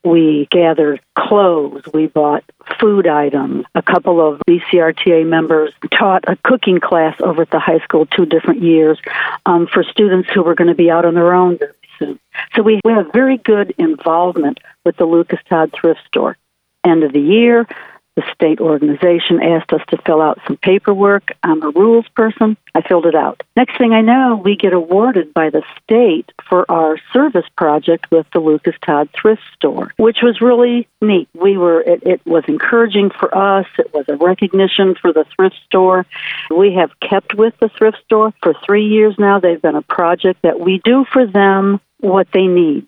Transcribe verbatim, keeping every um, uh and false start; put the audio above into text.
We gathered clothes. We bought food items. A couple of B C R T A members taught a cooking class over at the high school two different years um, for students who were going to be out on their own very soon. So we, we have very good involvement with the Lucas Todd Thrift Store. End of the year, the state organization asked us to fill out some paperwork. I'm a rules person. I filled it out. Next thing I know, we get awarded by the state for our service project with the Lucas Todd Thrift Store, which was really neat. We were it, it was encouraging for us. It was a recognition for the thrift store. We have kept with the thrift store for three years now. They've been a project that we do for them what they need.